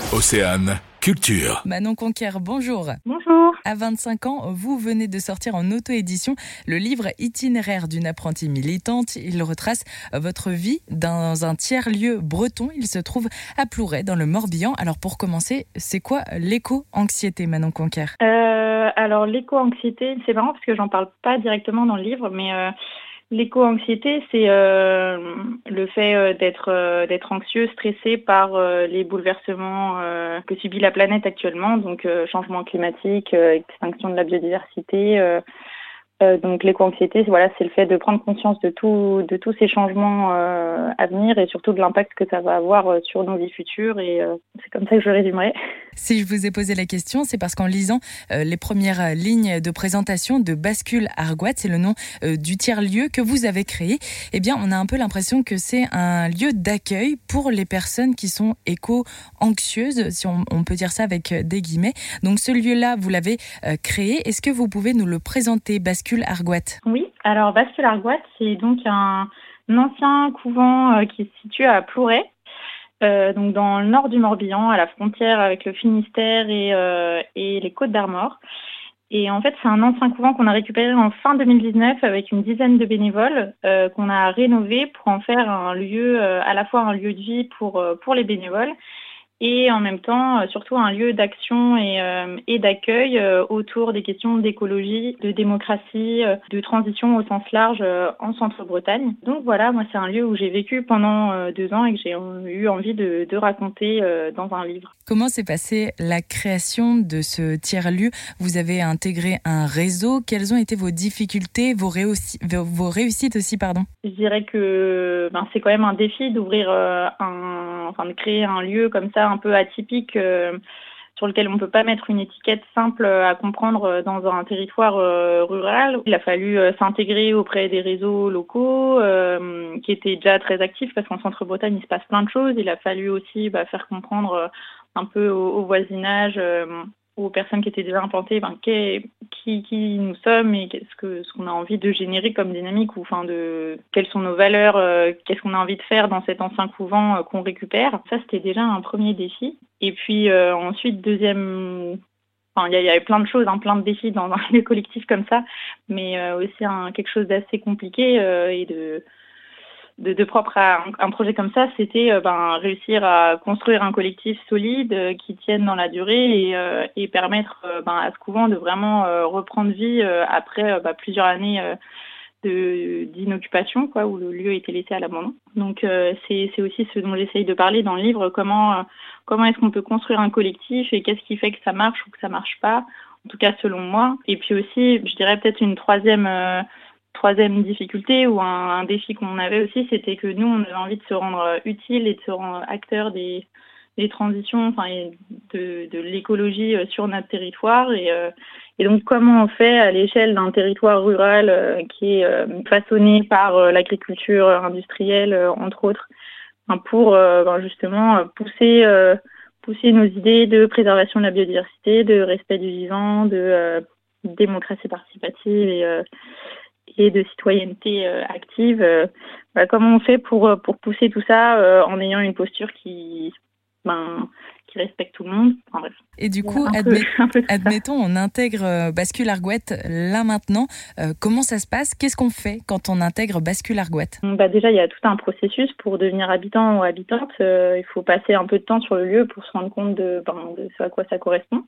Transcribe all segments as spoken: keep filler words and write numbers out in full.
Océane Culture. Manon Conquer, bonjour. Bonjour. À vingt-cinq ans, vous venez de sortir en auto-édition le livre Itinéraire d'une apprentie militante. Il retrace votre vie dans un tiers-lieu breton. Il se trouve à Plouray, dans le Morbihan. Alors pour commencer, c'est quoi l'éco-anxiété, Manon Conquer ? euh, Alors l'éco-anxiété, c'est marrant parce que j'en parle pas directement dans le livre, mais euh, l'éco-anxiété, c'est euh, le fait euh, d'être euh, d'être anxieux, stressé par euh, les bouleversements euh, que subit la planète actuellement, donc euh, changement climatique, euh, extinction de la biodiversité. Euh, euh, donc l'éco-anxiété, voilà, c'est le fait de prendre conscience de tout, de tous ces changements euh, à venir et surtout de l'impact que ça va avoir euh, sur nos vies futures. Et euh, c'est comme ça que je le résumerai. Si je vous ai posé la question, c'est parce qu'en lisant euh, les premières lignes de présentation de Bascule Argoat, c'est le nom euh, du tiers-lieu que vous avez créé, eh bien, on a un peu l'impression que c'est un lieu d'accueil pour les personnes qui sont éco-anxieuses, si on, on peut dire ça avec des guillemets. Donc, ce lieu-là, vous l'avez euh, créé. Est-ce que vous pouvez nous le présenter, Bascule Argoat ? Oui, alors Bascule Argoat, c'est donc un, un ancien couvent euh, qui se situe à Plouray. Euh, donc dans le nord du Morbihan, à la frontière avec le Finistère et, euh, et les Côtes-d'Armor. Et en fait, c'est un ancien couvent qu'on a récupéré en fin deux mille dix-neuf avec une dizaine de bénévoles euh, qu'on a rénové pour en faire un lieu, euh, à la fois un lieu de vie pour, euh, pour les bénévoles et en même temps, euh, surtout un lieu d'action et, euh, et d'accueil euh, autour des questions d'écologie, de démocratie, euh, de transition au sens large euh, en Centre-Bretagne. Donc voilà, moi c'est un lieu où j'ai vécu pendant euh, deux ans et que j'ai euh, eu envie de, de raconter euh, dans un livre. Comment s'est passée la création de ce tiers-lieu ? Vous avez intégré un réseau. Quelles ont été vos difficultés, vos, réussi- vos réussites aussi, pardon ? Je dirais que ben, c'est quand même un défi d'ouvrir euh, un, enfin de créer un lieu comme ça un peu atypique euh, sur lequel on ne peut pas mettre une étiquette simple à comprendre dans un territoire euh, rural. Il a fallu euh, s'intégrer auprès des réseaux locaux euh, qui étaient déjà très actifs parce qu'en Centre-Bretagne, il se passe plein de choses. Il a fallu aussi bah, faire comprendre euh, un peu au, au voisinage, euh, aux personnes qui étaient déjà implantées, ben, qui, qui, qui nous sommes et qu'est-ce que ce qu'on a envie de générer comme dynamique ou enfin de quelles sont nos valeurs, euh, qu'est-ce qu'on a envie de faire dans cet ancien couvent euh, qu'on récupère. Ça, c'était déjà un premier défi. Et puis euh, ensuite, deuxième, enfin il y, y avait plein de choses, hein, plein de défis dans un lieu collectif comme ça, mais euh, aussi un, quelque chose d'assez compliqué euh, et de De, de propre à un, un projet comme ça, c'était euh, ben, réussir à construire un collectif solide euh, qui tienne dans la durée et, euh, et permettre euh, ben, à ce couvent de vraiment euh, reprendre vie euh, après euh, ben, plusieurs années euh, de, d'inoccupation, quoi, où le lieu était laissé à l'abandon. Donc euh, c'est, c'est aussi ce dont j'essaye de parler dans le livre, comment, euh, comment est-ce qu'on peut construire un collectif et qu'est-ce qui fait que ça marche ou que ça marche pas, en tout cas selon moi. Et puis aussi, je dirais peut-être une troisième... Euh, Troisième difficulté ou un, un défi qu'on avait aussi, c'était que nous, on avait envie de se rendre utile et de se rendre acteur des, des transitions, enfin, de, de l'écologie sur notre territoire. Et, euh, et donc, comment on fait à l'échelle d'un territoire rural euh, qui est euh, façonné par euh, l'agriculture industrielle, euh, entre autres, hein, pour euh, ben justement pousser, euh, pousser nos idées de préservation de la biodiversité, de respect du vivant, de euh, démocratie participative et euh, et de citoyenneté euh, active. Euh, bah, comment on fait pour, pour pousser tout ça euh, en ayant une posture qui, ben, qui respecte tout le monde. Enfin, bref. Et du coup, un admet, peu, admettons, on intègre euh, Bascule Argoat là maintenant. Euh, comment ça se passe ? Qu'est-ce qu'on fait quand on intègre Bascule Argoat ? bah, Déjà, il y a tout un processus pour devenir habitant ou habitante. Euh, il faut passer un peu de temps sur le lieu pour se rendre compte de, ben, de ce à quoi ça correspond.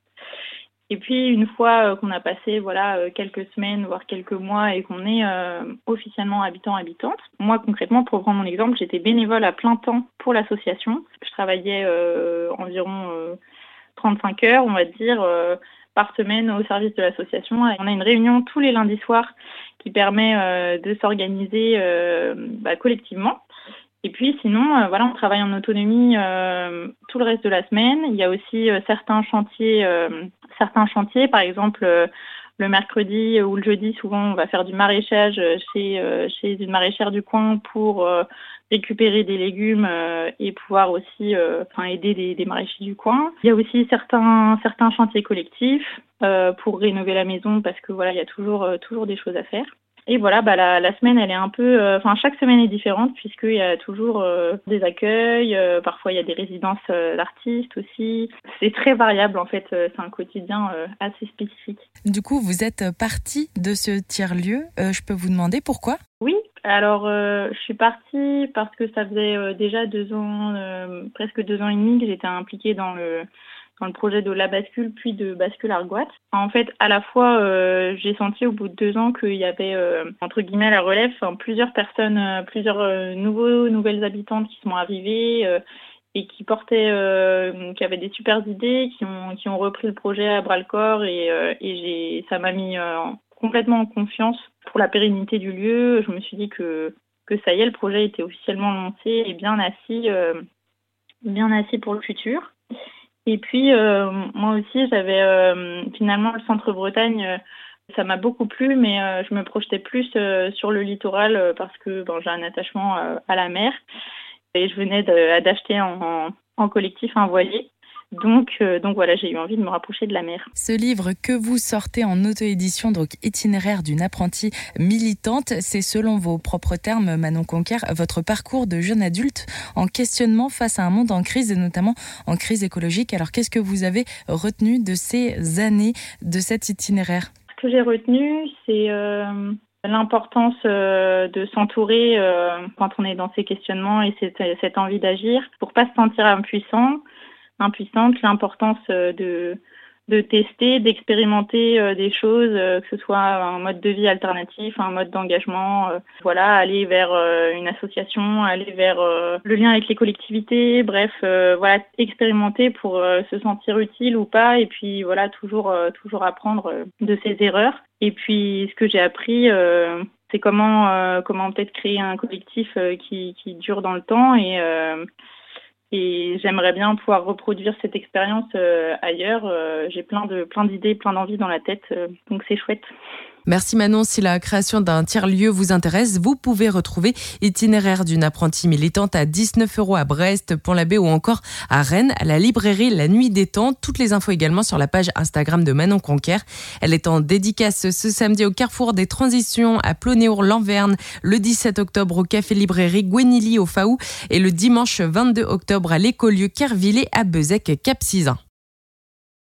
Et puis, une fois euh, qu'on a passé voilà euh, quelques semaines, voire quelques mois, et qu'on est euh, officiellement habitant-habitante, moi, concrètement, pour prendre mon exemple, j'étais bénévole à plein temps pour l'association. Je travaillais euh, environ euh, trente-cinq heures, on va dire, euh, par semaine au service de l'association. Et on a une réunion tous les lundis soirs qui permet euh, de s'organiser euh, bah, collectivement. Et puis sinon, euh, voilà, on travaille en autonomie euh, tout le reste de la semaine. Il y a aussi euh, certains chantiers, euh, certains chantiers, par exemple euh, le mercredi ou le jeudi, souvent on va faire du maraîchage chez euh, chez une maraîchère du coin pour euh, récupérer des légumes euh, et pouvoir aussi, euh, enfin aider des, des maraîchers du coin. Il y a aussi certains certains chantiers collectifs euh, pour rénover la maison parce que voilà, il y a toujours euh, toujours des choses à faire. Et voilà, bah, la, la semaine, elle est un peu... Enfin, euh, chaque semaine est différente puisqu'il y a toujours euh, des accueils. Euh, parfois, il y a des résidences euh, d'artistes aussi. C'est très variable, en fait. Euh, c'est un quotidien euh, assez spécifique. Du coup, vous êtes partie de ce tiers-lieu. Euh, je peux vous demander pourquoi ? Oui, alors euh, je suis partie parce que ça faisait euh, déjà deux ans, euh, presque deux ans et demi que j'étais impliquée dans le... dans le projet de La Bascule, puis de Bascule Argoat. En fait, à la fois, euh, j'ai senti au bout de deux ans qu'il y avait, euh, entre guillemets, la relève, enfin, plusieurs personnes, euh, plusieurs euh, nouveaux, nouvelles habitantes qui sont arrivées euh, et qui portaient, euh, qui avaient des super idées, qui ont, qui ont repris le projet à bras-le-corps et, euh, et j'ai, ça m'a mis euh, complètement en confiance pour la pérennité du lieu. Je me suis dit que, que ça y est, le projet était officiellement lancé et bien assis, euh, bien assis pour le futur. Et puis, euh, moi aussi, j'avais euh, finalement le Centre-Bretagne, euh, ça m'a beaucoup plu, mais euh, je me projetais plus euh, sur le littoral euh, parce que bon, j'ai un attachement euh, à la mer. Et je venais de, d'acheter en, en collectif un voilier. Donc, euh, donc voilà, j'ai eu envie de me rapprocher de la mer. Ce livre que vous sortez en auto-édition, donc Itinéraire d'une apprentie militante, c'est selon vos propres termes, Manon Conquer, votre parcours de jeune adulte en questionnement face à un monde en crise et notamment en crise écologique. Alors qu'est-ce que vous avez retenu de ces années de cet itinéraire ? Ce que j'ai retenu, c'est euh, l'importance euh, de s'entourer euh, quand on est dans ces questionnements et cette, cette envie d'agir pour pas se sentir impuissant. impuissante, l'importance de, de tester, d'expérimenter euh, des choses, euh, que ce soit un mode de vie alternatif, un mode d'engagement, euh, voilà, aller vers euh, une association, aller vers euh, le lien avec les collectivités, bref, euh, voilà, expérimenter pour euh, se sentir utile ou pas, et puis voilà, toujours, euh, toujours apprendre euh, de ses erreurs. Et puis, ce que j'ai appris, euh, c'est comment, euh, comment peut-être créer un collectif euh, qui, qui dure dans le temps et euh, Et j'aimerais bien pouvoir reproduire cette expérience euh, ailleurs. Euh, j'ai plein de plein d'idées, plein d'envies dans la tête, euh, donc c'est chouette. Merci Manon. Si la création d'un tiers-lieu vous intéresse, vous pouvez retrouver Itinéraire d'une apprentie militante à dix-neuf euros à Brest, Pont-l'Abbé ou encore à Rennes, à la librairie La Nuit des Temps. Toutes les infos également sur la page Instagram de Manon Conquer. Elle est en dédicace ce samedi au Carrefour des Transitions à Plonéour-Lanverne, le dix-sept octobre au Café Librairie Gwenilly au Faou et le dimanche vingt-deux octobre à l'Écolieu Kervillers à Bezec Cap Sizun.